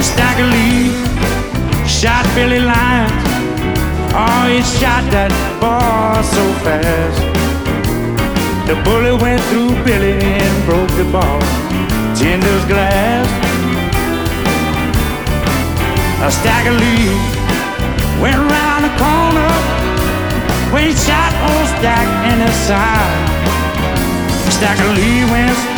Stagger Lee shot Billy Lyons. Oh, he shot that ball so fast. The bullet went through Billy and broke the ball, tinder's glass. Stagger Lee went around the corner when he shot old Stack in the side. Stagger Lee went